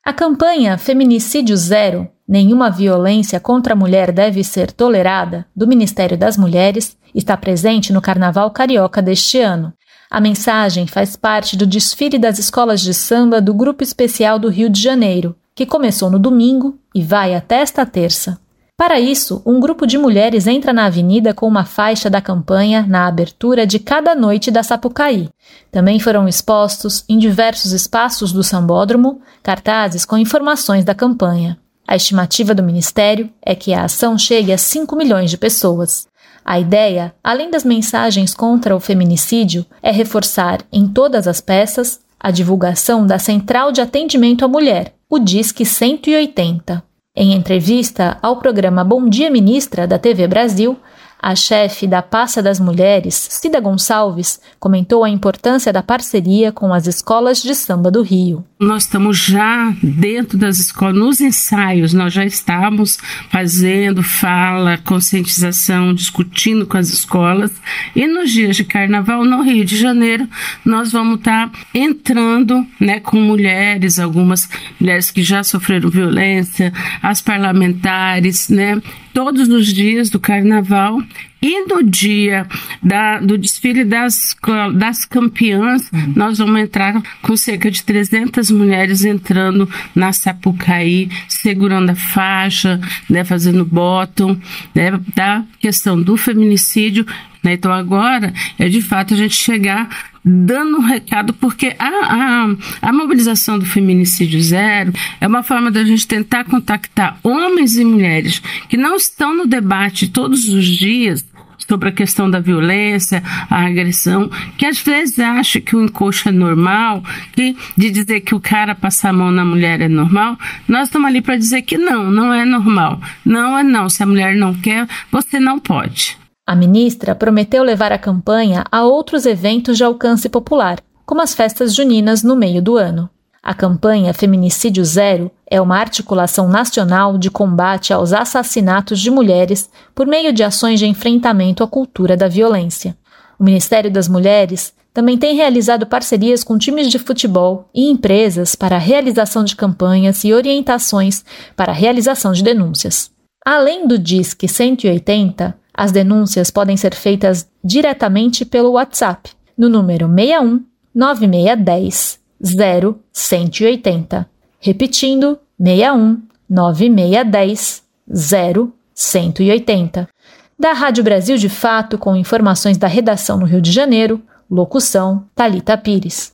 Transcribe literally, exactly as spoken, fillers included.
A campanha Feminicídio Zero, Nenhuma Violência contra a Mulher Deve Ser Tolerada, do Ministério das Mulheres, está presente no Carnaval Carioca deste ano. A mensagem faz parte do desfile das escolas de samba do Grupo Especial do Rio de Janeiro, que começou no domingo e vai até esta terça. Para isso, um grupo de mulheres entra na avenida com uma faixa da campanha na abertura de cada noite da Sapucaí. Também foram expostos, em diversos espaços do sambódromo, cartazes com informações da campanha. A estimativa do Ministério é que a ação chegue a cinco milhões de pessoas. A ideia, além das mensagens contra o feminicídio, é reforçar em todas as peças a divulgação da Central de Atendimento à Mulher, o Disque cento e oitenta. Em entrevista ao programa Bom Dia Ministra da T V Brasil, a chefe da Pasta das Mulheres, Cida Gonçalves, comentou a importância da parceria com as escolas de samba do Rio. Nós estamos já dentro das escolas, nos ensaios, nós já estamos fazendo fala, conscientização, discutindo com as escolas. E nos dias de carnaval, no Rio de Janeiro, nós vamos estar entrando, né, com mulheres, algumas mulheres que já sofreram violência, as parlamentares, né, todos os dias do carnaval. E no dia da, do desfile das, das campeãs, uhum. nós vamos entrar com cerca de trezentas mulheres entrando na Sapucaí, segurando a faixa, né, fazendo bottom, né, da questão do feminicídio. Né? Então agora é de fato a gente chegar dando um recado, porque a, a, a mobilização do Feminicídio Zero é uma forma da gente tentar contactar homens e mulheres que não estão no debate todos os dias sobre a questão da violência, a agressão, que às vezes acha que o encosto é normal, que de dizer que o cara passar a mão na mulher é normal. Nós estamos ali para dizer que não, não é normal. Não é não. Se a mulher não quer, você não pode. A ministra prometeu levar a campanha a outros eventos de alcance popular, como as festas juninas no meio do ano. A campanha Feminicídio Zero é uma articulação nacional de combate aos assassinatos de mulheres por meio de ações de enfrentamento à cultura da violência. O Ministério das Mulheres também tem realizado parcerias com times de futebol e empresas para a realização de campanhas e orientações para a realização de denúncias. Além do Disque cento e oitenta, as denúncias podem ser feitas diretamente pelo WhatsApp, no número seis um nove seis um zero zero cento e oitenta. Repetindo, seis um nove seis um zero zero cento e oitenta. Da Rádio Brasil de Fato, com informações da redação no Rio de Janeiro, locução Thalita Pires.